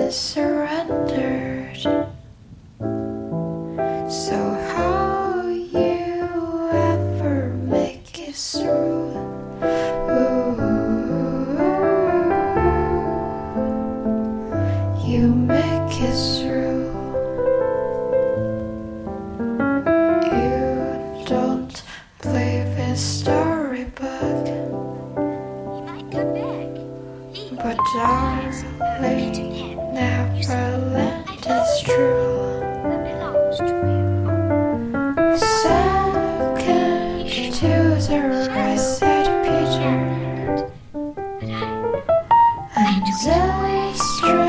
is surrendered. So how you ever make it through? You make it through. You don't believe in storybook, but darling, Neverland is true. Second to the right side, Peter, and then straight.